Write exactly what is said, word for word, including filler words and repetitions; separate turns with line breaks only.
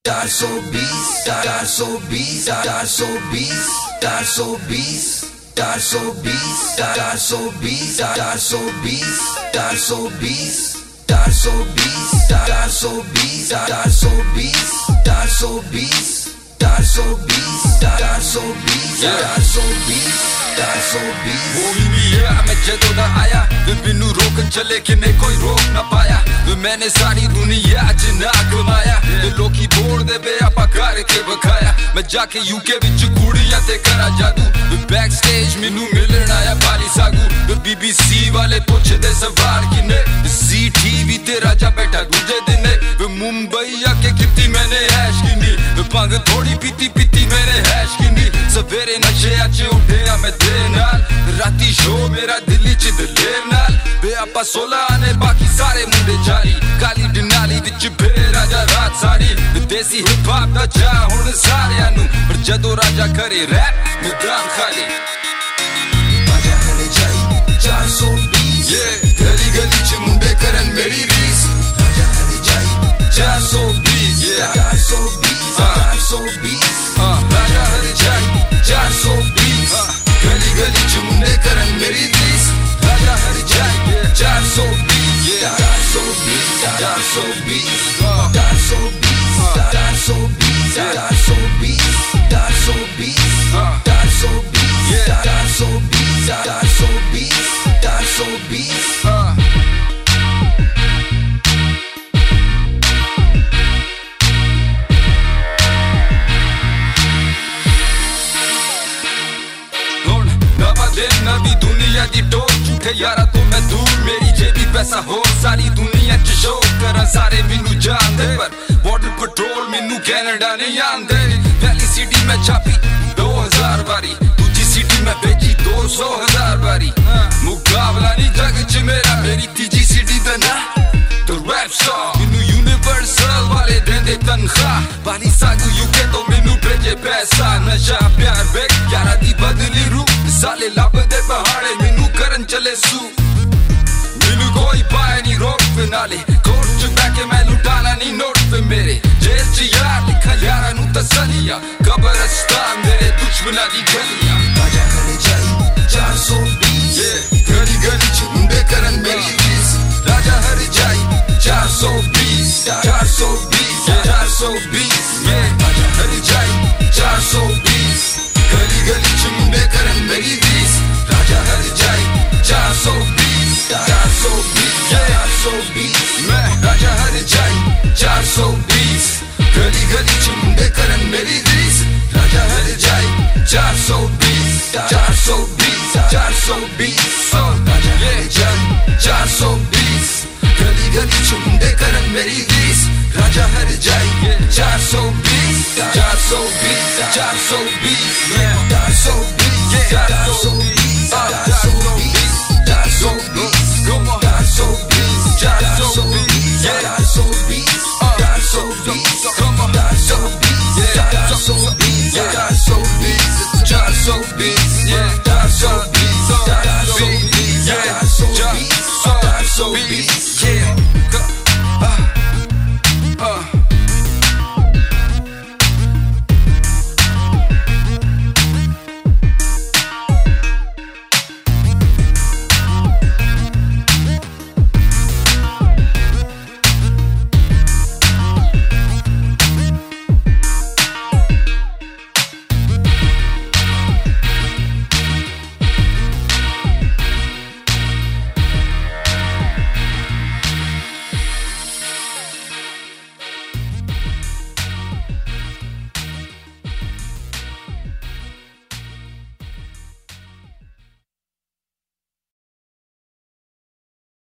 चार सौ बीस चार सौ बीस चार सौ बीस चार सौ बीस चार सौ बीस चार सौ बीस चार सौ बीस चार सौ बीस चार सौ बीस चार सौ बीस चार सौ बीस चार सौ बीस चार सौ बीस चार सौ बीस चार सौ बीस चार सौ बीस
वो भी है मैं जदों दा आया वे बिनु रोकन चले कि मैं कोई रोक ना पाया वे मैंने सारी दुनिया च ना कमाया वे लोकी बोल दे बे आपा करके बखाया मैं जाके यूके विच कुड़ियां ते करा जादू वे बैक स्टेज मैनू मिलन आया बाली सागू वे बीबीसी वाले पुछदे सवाल किने सी टीवी ते राजा बैठा दूजे दिन वे मुंबई आके किती मैंने ऐश किनी वे भंग थोड़ी पीती पीती मैंने ऐश किनी सवेरे नशे अच उठे मैं तेरे नाल राती शो मेरा दिल्ली च दलेर नाल वे आपा सोलह आने बाकी सारे मुंडे जारी काली डनाली विच बे राजा रात सारी देसी हिप हॉप दा चा हुण सारियां नू पर जदों राजा करे रैप मैदान खाली
राजा करे जाई चार सौ बीस
गली गली च मुंडे करन मेरी रीस
राजा करे जाई
चार सौ बीस
चार सौ बीस चार सौ बीस
राजा करे जाई
चार सौ बीस
गली गली च मुंडे करन मेरी रीस राजा करे जाई
चार सौ बीस चार सौ बीस चार सौ बीस चार सौ बीस चार सौ बीस चार सौ बीस चार सौ बीस चार सौ बीस चार सौ बीस चार सौ बीस चार सौ बीस
नवी दुनिया दी टोर झूठे यारा तो मैं दूर मेरी जेबी पैसा हो सारी दुनिया च शो करा सारे मैनू जानदे पर बॉर्डर पेट्रोल मैनू कैनेडा नहीं आंदे पहली सिटी में छापी दो हजार बारी दूजी सिटी में भेजी दो सौ हजार बारी मुकाबला नहीं जग च मेरा मेरी तीजी सिटी दा ना तो रैप स्टार मैनू यूनिवर्सल वाले देंदे तनख्वाह बाली सागू यूके तो मैनू भेजे पैसा नशा प्यार बेक यारा दी बदली रूह साले लभदे पहाड़े मैनू करन चले सू मैनू कोई पाए नहीं रोक पे नाले कोर्ट च बैठे मैं लुटाना नहीं नोट पे मेरे जेल च यार लिखा यारा नू तसलिया कब्रिस्तान मेरे दुश्मना दी गलियां
राजा करे जाई चार सौ बीस
गली गली च मुंडे करन मेरी रीस राजा हर जाई चार सौ बीस चार सौ बीस चार सौ बीस राजा हर जाई चार सौ बीस गली गली च मुंडे करन मेरी रीस राजा हर जाई चार सौ बीस
चार सौ बीस चार सौ बीस
मैं राजा हर जाई चार सौ बीस गली गली च मुंडे करन मेरी रीस राजा हर जाई चार सौ बीस
चार सौ बीस चार सौ बीस राजा करे जाई
चार सौ बीस गली गली च मुंडे करन मेरी रीस राजा हर जाई चार सौ बीस चार सौ बीस चार सौ बीस
चार सौ बीस चार सौ बीस चार सौ बीस चार सौ बीस चार सौ बीस चार सौ बीस चार सौ बीस चार सौ बीस चार सौ बीस चार सौ बीस चार सौ बीस चार सौ बीस चार सौ बीस